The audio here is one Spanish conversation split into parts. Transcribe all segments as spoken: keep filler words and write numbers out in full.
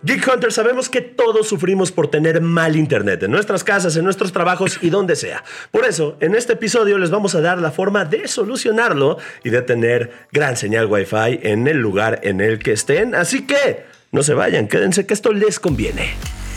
Geek Hunters, sabemos que todos sufrimos por tener mal internet en nuestras casas, en nuestros trabajos y donde sea. Por eso, en este episodio les vamos a dar la forma de solucionarlo y de tener gran señal Wi-Fi en el lugar en el que estén. Así que no se vayan, quédense que esto les conviene.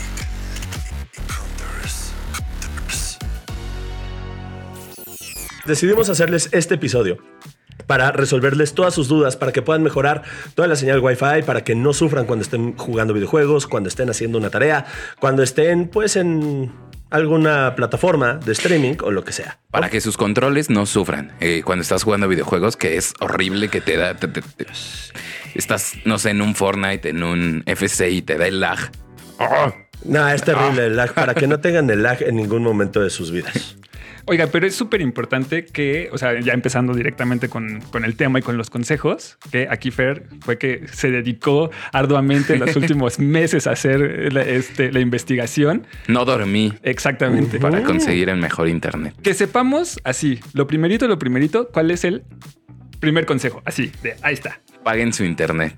Decidimos hacerles este episodio para resolverles todas sus dudas, para que puedan mejorar toda la señal Wi-Fi, para que no sufran cuando estén jugando videojuegos, cuando estén haciendo una tarea, cuando estén pues en alguna plataforma de streaming o lo que sea. Para que sus controles no sufran eh, cuando estás jugando videojuegos, que es horrible que te da... Te, te, te, estás, no sé, en un Fortnite, en un F C y te da el lag. Oh. No, es terrible el lag, para que no tengan el lag en ningún momento de sus vidas. Oiga, pero es súper importante que, o sea, ya empezando directamente con, con el tema y con los consejos, que aquí Fer fue que se dedicó arduamente en los últimos meses a hacer la, este, la investigación. No dormí. Exactamente. Para conseguir el mejor internet. Que sepamos así, lo primerito, lo primerito, ¿cuál es el primer consejo? Así, de ahí está. Paguen su internet.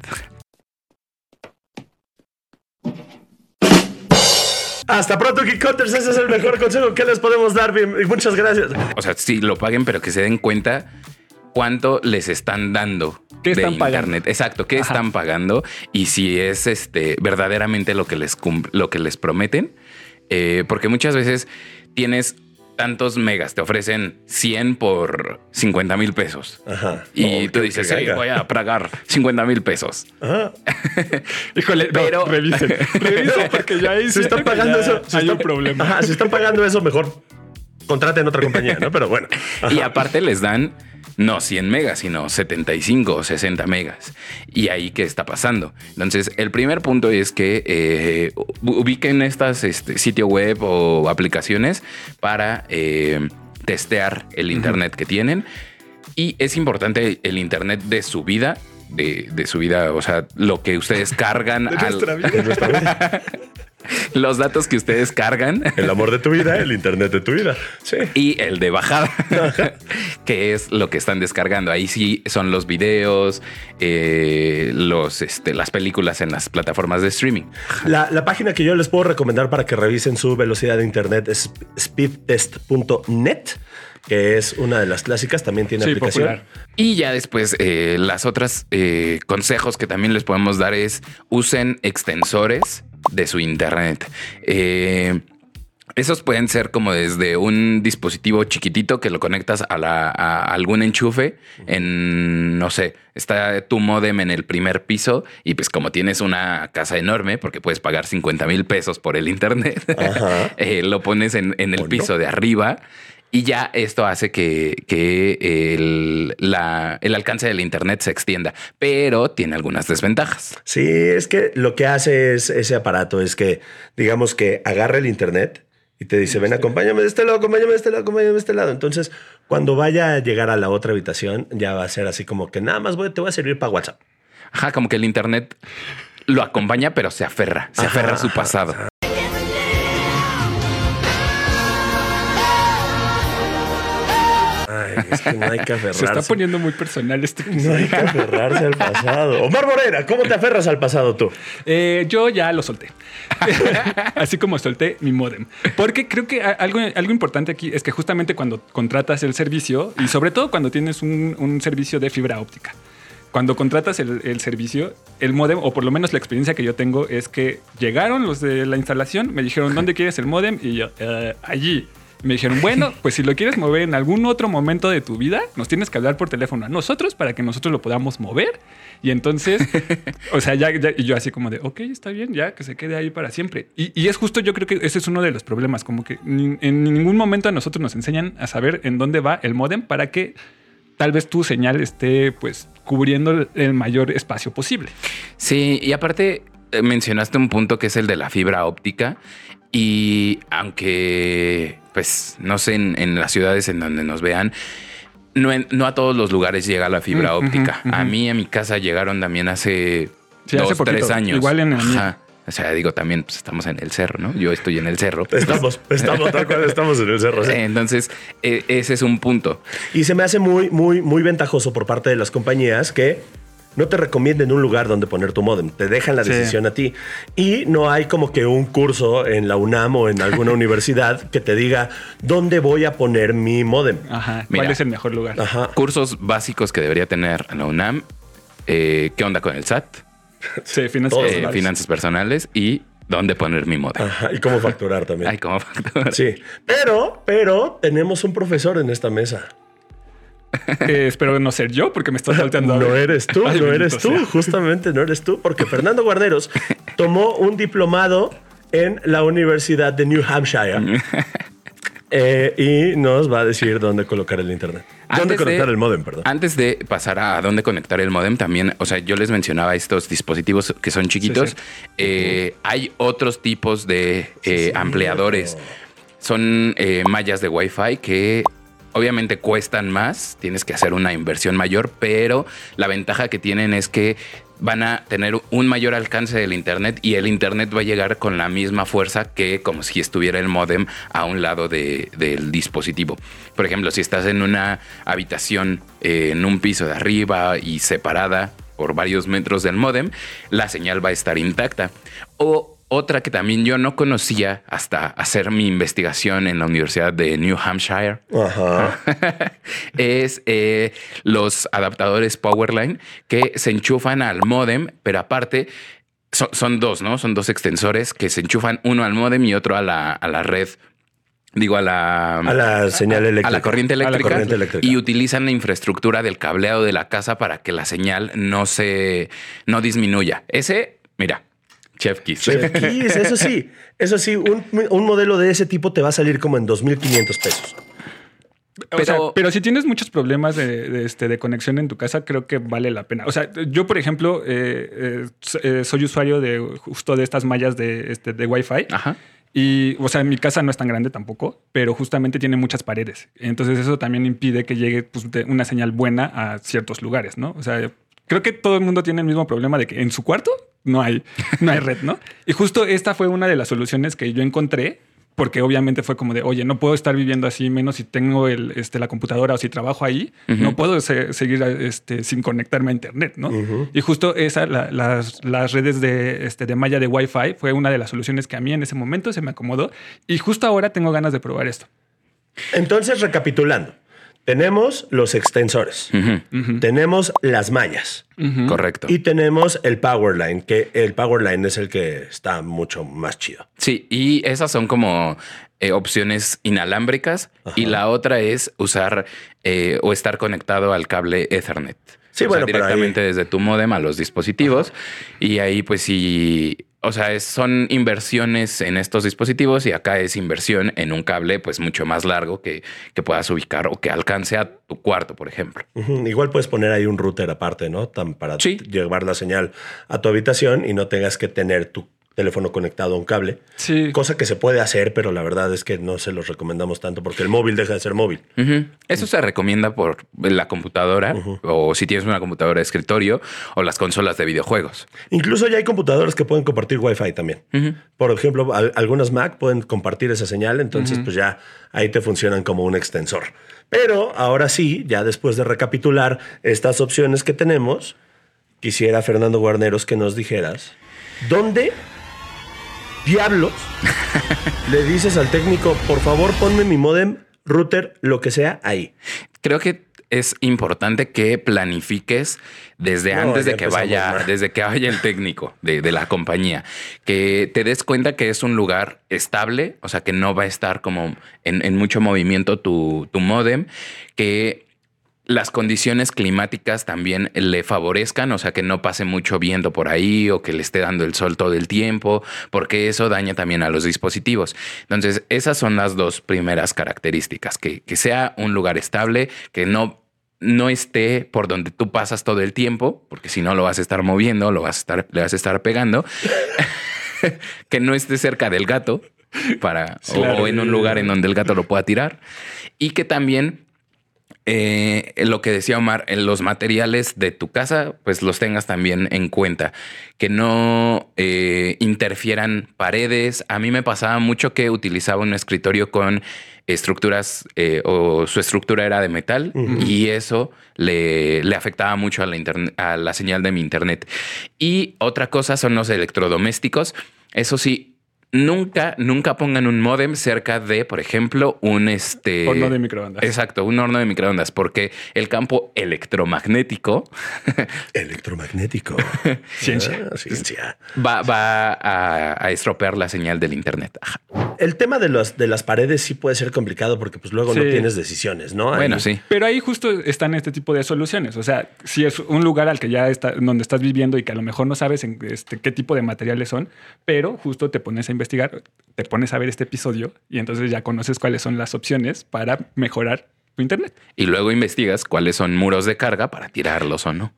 Hasta pronto, Geek Hunters. Ese es el mejor consejo que les podemos dar. Bien, muchas gracias. O sea, sí, lo paguen, pero que se den cuenta cuánto les están dando. ¿Qué están de pagando? internet. Exacto, qué Ajá. están pagando y si es este verdaderamente lo que les lo que les prometen. Eh, porque muchas veces tienes tantos megas, te ofrecen cien por cincuenta mil pesos. Ajá. Y oh, tú dices, hey, voy a pagar cincuenta mil pesos. Ajá. Híjole, pero no, revisen, revisen porque ya ahí se están pagando eso. Si hay están, un problema. Ajá, si están pagando eso, mejor contraten otra compañía, ¿no? Pero bueno. Ajá. Y aparte les dan no cien megas, sino setenta y cinco o sesenta megas. Y ahí, ¿qué está pasando? Entonces, el primer punto es que eh, ubiquen estas este, sitio web o aplicaciones para eh, testear el internet uh-huh. que tienen. Y es importante el internet de su vida, de, de su vida, o sea, lo que ustedes cargan. De nuestra al... vida. De nuestra vida. Los datos que ustedes cargan. El amor de tu vida, el internet de tu vida. Sí. Y el de bajada, que es lo que están descargando. Ahí sí son los videos, eh, los, este, las películas en las plataformas de streaming. La, la página que yo les puedo recomendar para que revisen su velocidad de internet es speedtest punto net, que es una de las clásicas, también tiene sí, aplicación. Popular. Y ya después eh, las otras eh, consejos que también les podemos dar es usen extensores de su internet. Eh, esos pueden ser como desde un dispositivo chiquitito que lo conectas a, la, a algún enchufe en, no sé, está tu módem en el primer piso y pues como tienes una casa enorme porque puedes pagar cincuenta mil pesos por el internet, eh, lo pones en, en el piso no? de arriba. Y ya esto hace que, que el, la, el alcance del internet se extienda, pero tiene algunas desventajas. Sí, es que lo que hace es, ese aparato es que, digamos que agarra el internet y te dice, ven, acompáñame de este lado, acompáñame de este lado, acompáñame de este lado. Entonces, cuando vaya a llegar a la otra habitación, ya va a ser así como que nada más voy, te voy a servir para WhatsApp. Ajá, como que el internet lo acompaña, pero se aferra, se ajá, aferra a su pasado. Ajá. Ay, es que no hay que aferrarse. Se está poniendo muy personal este episodio. No hay que aferrarse al pasado. Omar Morera, ¿cómo te aferras al pasado tú? Eh, yo ya lo solté. Así como solté mi módem. Porque creo que algo, algo importante aquí es que justamente cuando contratas el servicio, y sobre todo cuando tienes un, un servicio de fibra óptica, cuando contratas el, el servicio, el módem, o por lo menos la experiencia que yo tengo, es que llegaron los de la instalación, me dijeron, ¿dónde quieres el módem? Y yo, uh, allí. Me dijeron, bueno, pues si lo quieres mover en algún otro momento de tu vida, nos tienes que hablar por teléfono a nosotros para que nosotros lo podamos mover. Y entonces, o sea, ya, ya y yo así como de, ok, está bien, ya, que se quede ahí para siempre. Y, y es justo, yo creo que ese es uno de los problemas, como que ni, en ningún momento a nosotros nos enseñan a saber en dónde va el módem para que tal vez tu señal esté, pues, cubriendo el mayor espacio posible. Sí, y aparte mencionaste un punto que es el de la fibra óptica. Y aunque, pues, no sé, en, en las ciudades en donde nos vean, no, en, no a todos los lugares llega la fibra uh-huh, óptica. Uh-huh. A mí, a mi casa llegaron también hace sí, dos, hace tres años. Igual en el Ajá. O sea, digo, también pues, estamos en el cerro, ¿no? Yo estoy en el cerro. Estamos, estamos, tal cual estamos en el cerro. ¿Sí? Entonces, eh, ese es un punto. Y se me hace muy, muy, muy ventajoso por parte de las compañías que no te recomienden un lugar donde poner tu módem. Te dejan la decisión sí. a ti. Y no hay como que un curso en la UNAM o en alguna universidad que te diga dónde voy a poner mi módem. Ajá. ¿Cuál Mira, es el mejor lugar? Ajá. Cursos básicos que debería tener la UNAM. Eh, ¿Qué onda con el S A T? Sí, finanzas, eh, personales. finanzas personales y dónde poner mi módem. Ajá, y cómo facturar también. Ay, cómo facturar. Sí, pero, pero tenemos un profesor en esta mesa. Eh, espero no ser yo porque me estás saltando. No eres tú, Ay, no eres tú, sea. justamente no eres tú, porque Fernando Guarneros tomó un diplomado en la Universidad de New Hampshire eh, y nos va a decir dónde colocar el internet. Antes ¿Dónde conectar de, el módem, perdón? Antes de pasar a dónde conectar el módem, también, o sea, yo les mencionaba estos dispositivos que son chiquitos. Sí, sí. Eh, uh-huh. Hay otros tipos de eh, sí, ampliadores. Sí. Son eh, mallas de Wi-Fi que obviamente cuestan más. Tienes que hacer una inversión mayor, pero la ventaja que tienen es que van a tener un mayor alcance del internet y el internet va a llegar con la misma fuerza que como si estuviera el módem a un lado de, del dispositivo. Por ejemplo, si estás en una habitación eh, en un piso de arriba y separada por varios metros del módem, la señal va a estar intacta. O otra que también yo no conocía hasta hacer mi investigación en la Universidad de New Hampshire Ajá. es eh, los adaptadores Powerline que se enchufan al módem, pero aparte son, son dos, ¿no? Son dos extensores que se enchufan uno al módem y otro a la, a la red. Digo, a la... A la señal eléctrica. A la corriente eléctrica. A la corriente eléctrica. Y utilizan la infraestructura del cableado de la casa para que la señal no se... no disminuya. Ese, mira... Chef Kiss. Chef Kiss, eso sí. Eso sí, un, un modelo de ese tipo te va a salir como en dos mil quinientos pesos. Pero, o sea, pero si tienes muchos problemas de, de, este, de conexión en tu casa, creo que vale la pena. O sea, yo, por ejemplo, eh, eh, soy usuario de justo de estas mallas de, este, de Wi-Fi. Ajá. Y, o sea, mi casa no es tan grande tampoco, pero justamente tiene muchas paredes. Entonces eso también impide que llegue pues, una señal buena a ciertos lugares, ¿no? O sea, creo que todo el mundo tiene el mismo problema de que en su cuarto no hay, no hay red, ¿no? Y justo esta fue una de las soluciones que yo encontré, porque obviamente fue como de, oye, no puedo estar viviendo así, menos si tengo el, este, la computadora o si trabajo ahí, uh-huh. no puedo se- seguir este, sin conectarme a internet, ¿no? Uh-huh. Y justo esa, la, las, las redes de, este, de malla de Wi-Fi fue una de las soluciones que a mí en ese momento se me acomodó y justo ahora tengo ganas de probar esto. Entonces, recapitulando. Tenemos los extensores, uh-huh. Uh-huh. tenemos las mallas. Uh-huh. Correcto. Y tenemos el Powerline, que el Powerline es el que está mucho más chido. Sí, y esas son como eh, opciones inalámbricas. Ajá. Y la otra es usar eh, o estar conectado al cable Ethernet. Sí, o bueno, sea, directamente ahí... desde tu módem a los dispositivos. Ajá. Y ahí pues sí... O sea, es, son inversiones en estos dispositivos y acá es inversión en un cable pues mucho más largo que, que puedas ubicar o que alcance a tu cuarto, por ejemplo. Uh-huh. Igual puedes poner ahí un router aparte, ¿no? Tan para sí. llevar la señal a tu habitación y no tengas que tener tu teléfono conectado a un cable. Sí. Cosa que se puede hacer, pero la verdad es que no se los recomendamos tanto porque el móvil deja de ser móvil. Uh-huh. Eso se recomienda por la computadora uh-huh. o si tienes una computadora de escritorio o las consolas de videojuegos. Incluso ya hay computadoras que pueden compartir Wi-Fi también. Uh-huh. Por ejemplo, al- algunas Mac pueden compartir esa señal, entonces uh-huh. pues ya ahí te funcionan como un extensor. Pero ahora sí, ya después de recapitular estas opciones que tenemos, quisiera, Fernando Guarneros, que nos dijeras ¿dónde diablos le dices al técnico, por favor, ponme mi módem, router, lo que sea ahí? Creo que es importante que planifiques desde no, antes de que vaya, mal. desde que vaya el técnico de, de la compañía, que te des cuenta que es un lugar estable, o sea, que no va a estar como en, en mucho movimiento tu, tu módem, que las condiciones climáticas también le favorezcan, o sea, que no pase mucho viento por ahí o que le esté dando el sol todo el tiempo, porque eso daña también a los dispositivos. Entonces, esas son las dos primeras características, que, que sea un lugar estable, que no, no esté por donde tú pasas todo el tiempo, porque si no lo vas a estar moviendo, lo vas a estar, le vas a estar pegando, que no esté cerca del gato para, claro. o en un lugar en donde el gato lo pueda tirar, y que también Eh, lo que decía Omar, en los materiales de tu casa, pues los tengas también en cuenta. Que no, eh, interfieran paredes. A mí me pasaba mucho que utilizaba un escritorio con estructuras eh, o su estructura era de metal uh-huh. y eso le, le afectaba mucho a la, interne- a la señal de mi internet. Y otra cosa son los electrodomésticos. Eso sí, nunca, nunca pongan un módem cerca de, por ejemplo, un este horno de microondas. Exacto, un horno de microondas, porque el campo electromagnético, electromagnético, ciencia, ah, ciencia, va, va a, a estropear la señal del internet. Ajá. El tema de, los, de las paredes sí puede ser complicado porque pues luego sí. no tienes decisiones, ¿no? Bueno, ahí... sí. Pero ahí justo están este tipo de soluciones. O sea, si es un lugar al que ya está, donde estás viviendo y que a lo mejor no sabes en este, qué tipo de materiales son, pero justo te pones a investigar, te pones a ver este episodio y entonces ya conoces cuáles son las opciones para mejorar tu internet. Y luego investigas cuáles son muros de carga para tirarlos o no.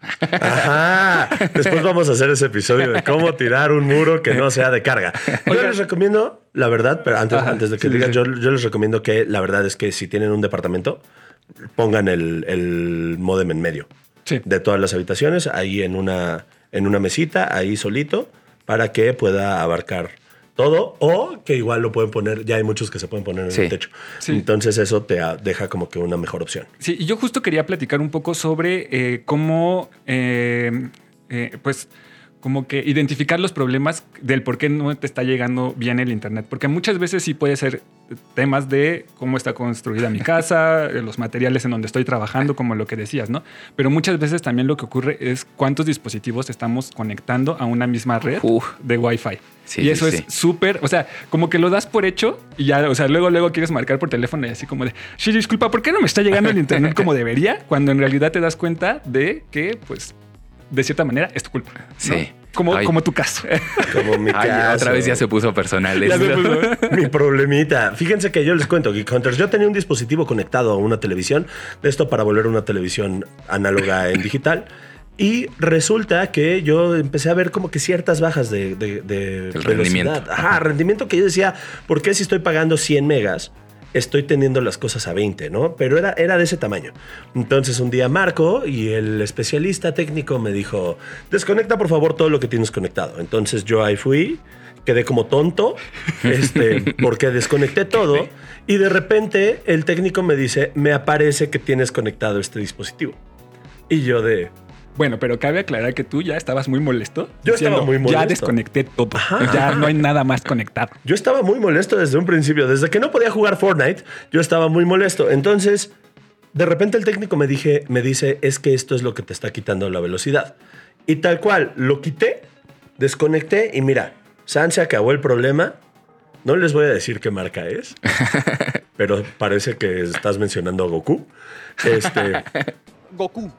Ajá. Después vamos a hacer ese episodio de cómo tirar un muro que no sea de carga. Yo Oigan. les recomiendo, la verdad, pero antes, Ajá, antes de que sí, digas, sí. Yo, yo les recomiendo que la verdad es que si tienen un departamento, pongan el, el módem en medio sí. de todas las habitaciones, ahí en una, en una mesita, ahí solito, para que pueda abarcar todo, o que igual lo pueden poner, ya hay muchos que se pueden poner en sí. el techo. Sí. Entonces eso te deja como que una mejor opción. Sí, y yo justo quería platicar un poco sobre eh, cómo, eh, eh, pues, como que identificar los problemas del por qué no te está llegando bien el internet. Porque muchas veces sí puede ser temas de cómo está construida mi casa, los materiales en donde estoy trabajando, como lo que decías, ¿no? Pero muchas veces también lo que ocurre es cuántos dispositivos estamos conectando a una misma red uh, de Wi-Fi. Sí, y eso sí. es súper, o sea, como que lo das por hecho y ya, o sea, luego, luego quieres marcar por teléfono y así como de, sí, disculpa, ¿por qué no me está llegando el internet como debería? Cuando en realidad te das cuenta de que, pues, de cierta manera es tu culpa. ¿no? Sí. Como, como tu caso. Como mi Ay, caso. Otra vez ya se puso personal. Ya se puso. Mi problemita. Fíjense que yo les cuento, Geek Hunters, yo tenía un dispositivo conectado a una televisión, de esto para volver una televisión análoga en digital. Y resulta que yo empecé a ver como que ciertas bajas de, de, de El rendimiento. Ajá, rendimiento que yo decía, ¿por qué si estoy pagando cien megas estoy teniendo las cosas a veinte, ¿no? Pero era, era de ese tamaño. Entonces un día marco y el especialista técnico me dijo, desconecta por favor todo lo que tienes conectado. Entonces yo ahí fui, quedé como tonto, este, porque desconecté todo y de repente el técnico me dice, me aparece que tienes conectado este dispositivo. Y yo de... Bueno, pero cabe aclarar que tú ya estabas muy molesto. Yo diciendo, estaba muy molesto. Ya desconecté todo. Ajá. Ya no hay nada más conectado. Yo estaba muy molesto desde un principio. Desde que no podía jugar Fortnite, yo estaba muy molesto. Entonces, de repente el técnico me, dije, me dice, es que esto es lo que te está quitando la velocidad. Y tal cual, lo quité, desconecté y mira, San, se acabó el problema. No les voy a decir qué marca es, pero parece que estás mencionando a Goku. Este... Goku.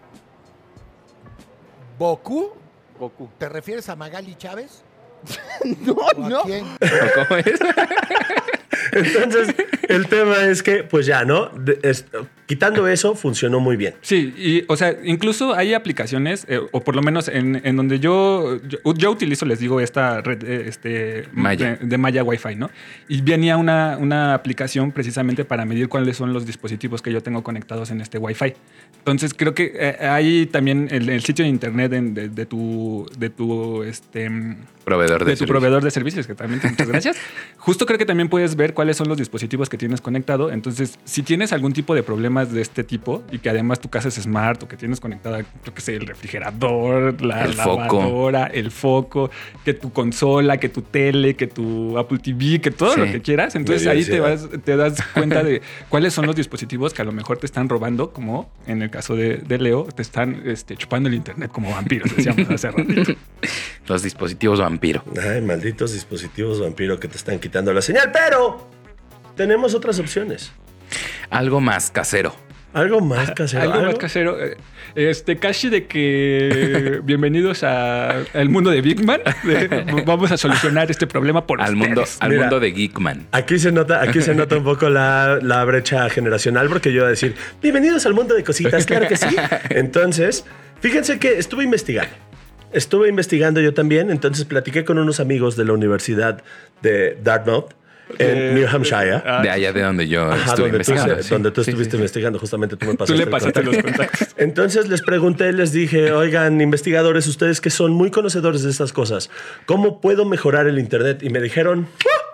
¿Goku? Goku. ¿Te refieres a Magali Chávez? No, no. ¿Quién? ¿Cómo es? Entonces, el tema es que, pues ya, ¿no? De, es, quitando eso, funcionó muy bien. Sí, y, o sea, incluso hay aplicaciones, eh, o por lo menos en, en donde yo, yo, yo utilizo, les digo, esta red eh, este, Maya. De, de Maya Wi-Fi, ¿no? Y venía una, una aplicación precisamente para medir cuáles son los dispositivos que yo tengo conectados en este Wi-Fi. Entonces, creo que eh, hay también el, el sitio de internet de, de, de tu, de tu, este, proveedor de, de tu proveedor de servicios, que también, muchas gracias. Justo creo que también puedes ver cuáles son los dispositivos que tienes conectado. Entonces, si tienes algún tipo de problemas de este tipo y que además tu casa es smart o que tienes conectada, yo qué sé, el refrigerador, la el lavadora, foco. el foco, que tu consola, que tu tele, que tu Apple T V, que todo sí. lo que quieras. Entonces ahí te, vas, te das cuenta de cuáles son los dispositivos que a lo mejor te están robando, como en el caso de, de Leo, te están este, chupando el internet como vampiros, decíamos hace ratito. Los dispositivos vampiro. Ay, malditos dispositivos vampiro que te están quitando la señal, pero tenemos otras opciones. Algo más casero. Algo más casero. Algo, ¿Algo? más casero. Este, casi de que bienvenidos al mundo de Big Man. De, vamos a solucionar este problema por al ustedes. mundo Al Mira, mundo de Geekman. Aquí se nota, aquí se nota un poco la, la brecha generacional, porque yo iba a decir, bienvenidos al mundo de cositas, claro que sí. Entonces, fíjense que estuve investigando. Estuve investigando yo también, entonces platiqué con unos amigos de la Universidad de Dartmouth en De- New Hampshire. Ah, De allá de donde yo Ajá, estuve donde tú, investigando. se- sí. donde tú Sí, estuviste sí, sí. investigando, justamente tú me pasaste Tú le el pasaste contacto. los contactos. Entonces les pregunté, les dije, oigan, investigadores, ustedes que son muy conocedores de estas cosas, ¿cómo puedo mejorar el Internet? Y me dijeron,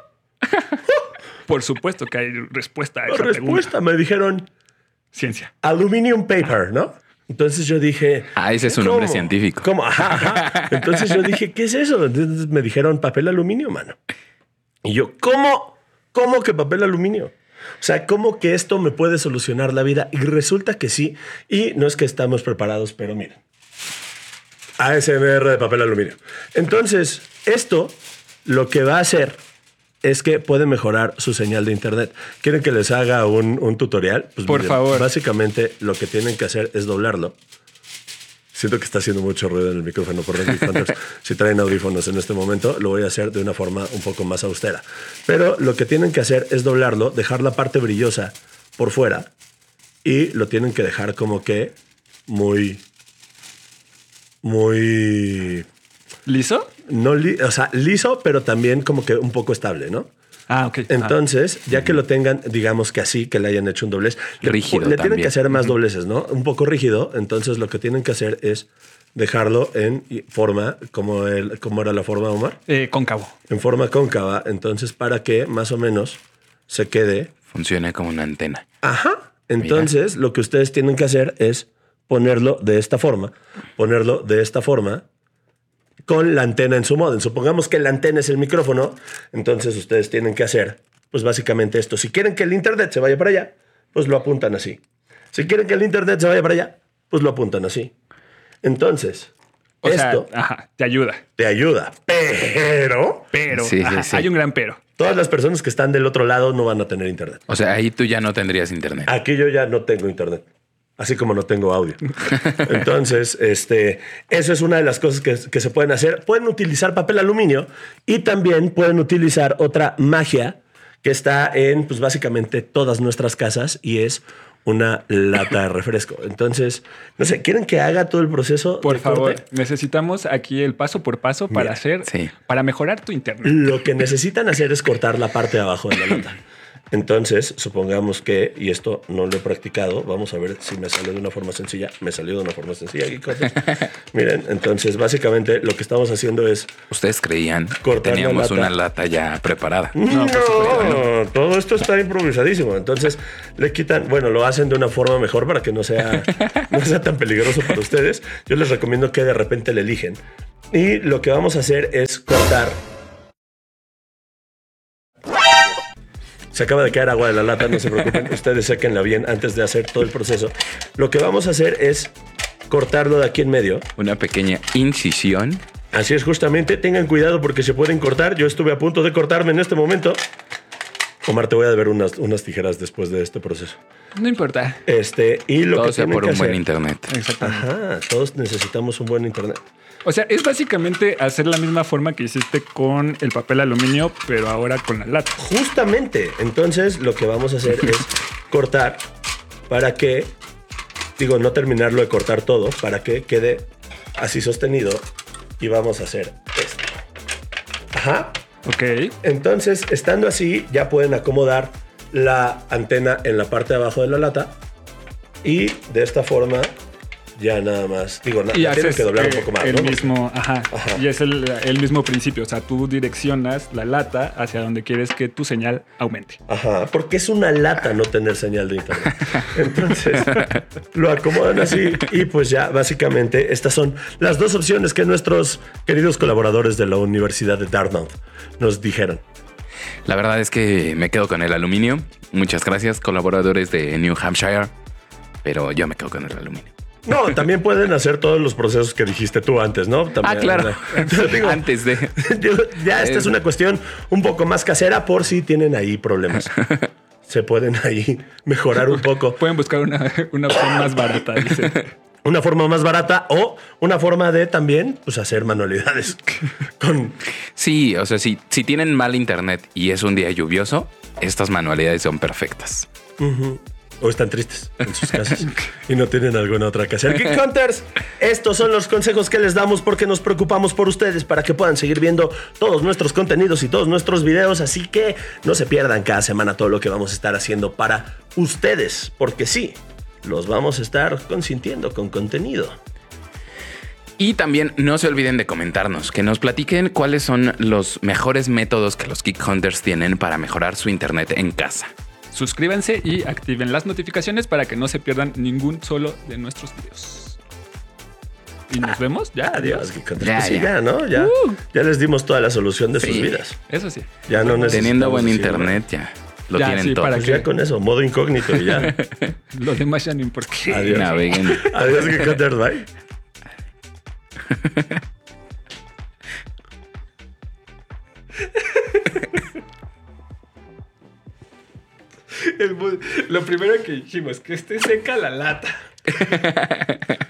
Por supuesto que hay respuesta a esa respuesta, pregunta. me dijeron, Ciencia. aluminum paper, ¿no? Entonces yo dije... Ah, ese es un ¿cómo? nombre científico. ¿Cómo? Ajá, ajá. Entonces yo dije, ¿qué es eso? Entonces me dijeron papel aluminio, mano. Y yo, ¿cómo? ¿Cómo que papel aluminio? O sea, ¿cómo que esto me puede solucionar la vida? Y resulta que sí. Y no es que estamos preparados, pero miren. A S M R de papel aluminio. Entonces, esto lo que va a hacer es que puede mejorar su señal de internet. ¿Quieren que les haga un, un tutorial? Pues Por favor. Básicamente lo que tienen que hacer es doblarlo. Siento que está haciendo mucho ruido en el micrófono por los Hunters. Si traen audífonos en este momento, lo voy a hacer de una forma un poco más austera. Pero lo que tienen que hacer es doblarlo, dejar la parte brillosa por fuera y lo tienen que dejar como que muy, muy, ¿Liso? no li- o sea, liso, pero también como que un poco estable, ¿no? Ah, ok. Entonces, ya que lo tengan, digamos que así, que le hayan hecho un doblez, le- Rígido le, tienen también. que hacer más dobleces, ¿no? Un poco rígido. Entonces, lo que tienen que hacer es dejarlo en forma, como, el, como era la forma, Omar, Ah, eh, cóncavo. en forma cóncava. Entonces, para que más o menos se quede. Funciona como una antena. Ajá. Entonces, lo que ustedes tienen que hacer es ponerlo de esta forma, ponerlo de esta forma, con la antena en su modem. Supongamos que la antena es el micrófono, entonces ustedes tienen que hacer, pues básicamente esto. Si quieren que el internet se vaya para allá, pues lo apuntan así. Si quieren que el internet se vaya para allá, pues lo apuntan así. Entonces, O esto sea, ajá, te ayuda. te ayuda, pero Pero, Sí, sí, ajá, sí. hay un gran pero. todas las personas que están del otro lado no van a tener internet. O sea, ahí tú ya no tendrías internet. Aquí yo ya no tengo internet. Así como no tengo audio. Entonces, este, eso es una de las cosas que, que se pueden hacer. Pueden utilizar papel aluminio y también pueden utilizar otra magia que está en, pues básicamente todas nuestras casas y es una lata de refresco. Entonces, no sé, ¿quieren que haga todo el proceso? Por de favor, corte? necesitamos aquí el paso por paso para Mira, hacer, sí. para mejorar tu internet. Lo que necesitan hacer es cortar la parte de abajo de la lata. Entonces, supongamos que, y esto no lo he practicado, vamos a ver si me salió de una forma sencilla. Me salió de una forma sencilla. Aquí cosas. Miren, entonces, básicamente lo que estamos haciendo es... Ustedes creían que Cortar la teníamos lata. una lata ya preparada. No, todo esto está improvisadísimo. Entonces, le quitan, bueno, lo hacen de una forma mejor para que no sea, no sea tan peligroso para ustedes. Yo les recomiendo que de repente le eligen. Y lo que vamos a hacer es cortar... Se acaba de caer agua de la lata, no se preocupen. Ustedes séquenla bien antes de hacer todo el proceso. Lo que vamos a hacer es cortarlo de aquí en medio. Una pequeña incisión. Así es, justamente. Tengan cuidado porque se pueden cortar. Yo estuve a punto de cortarme en este momento. Omar, te voy a deber unas, unas tijeras después de este proceso. No importa. Este, y lo Todo que sea tienen por que un buen hacer- internet. Exactamente. Ajá, todos necesitamos un buen internet. O sea, es básicamente hacer la misma forma que hiciste con el papel aluminio, pero ahora con la lata. Justamente. Entonces, lo que vamos a hacer es cortar para que, digo, no terminarlo de cortar todo, para que quede así sostenido. Y vamos a hacer esto. Ajá. Ok. Entonces, estando así, ya pueden acomodar la antena en la parte de abajo de la lata. Y de esta forma, ya nada más. Digo, na- Y la tienen haces que doblar un eh, poco más, el ¿no? mismo, ajá, Ajá. Y es el, el mismo principio. O sea, tú direccionas la lata hacia donde quieres que tu señal aumente. Ajá, porque es una lata no tener señal de internet. Entonces, lo acomodan así y pues ya básicamente estas son las dos opciones que nuestros queridos colaboradores de la Universidad de Dartmouth nos dijeron. La verdad es que me quedo con el aluminio. Muchas gracias, colaboradores de New Hampshire. Pero yo me quedo con el aluminio. No, también pueden hacer todos los procesos que dijiste tú antes, ¿no? También, Ah, claro. Yo digo, Antes de... yo- ya esta es una cuestión un poco más casera por si tienen ahí problemas. Se pueden ahí mejorar un poco. Pueden buscar una, una opción más barata, dice. Una forma más barata o una forma de también pues, hacer manualidades con... Sí, o sea, si, si tienen mal internet y es un día lluvioso, estas manualidades son perfectas. O están tristes en sus casas y no tienen alguna otra que hacer. Geek Hunters, estos son los consejos que les damos porque nos preocupamos por ustedes para que puedan seguir viendo todos nuestros contenidos y todos nuestros videos. Así que no se pierdan cada semana todo lo que vamos a estar haciendo para ustedes. Porque sí, los vamos a estar consintiendo con contenido. Y también no se olviden de comentarnos, que nos platiquen cuáles son los mejores métodos que los Geek Hunters tienen para mejorar su internet en casa. Suscríbanse y activen las notificaciones para que no se pierdan ningún solo de nuestros videos. Y nos vemos ya. Adiós, Geek Hunters. Ya, Pues sí, ya. ya, ¿no? Ya, Uh. ya les dimos toda la solución de Sí. sus vidas. Eso sí. Ya no necesitamos Teniendo buen decir internet ya lo Ya, tienen sí, todo. para Pues que- ya con eso, modo incógnito y ya. Lo demás ya no importa. Adiós. Naveguen. Adiós, Geek Hunters. Bye. El bu- lo primero que dijimos, que esté seca la lata.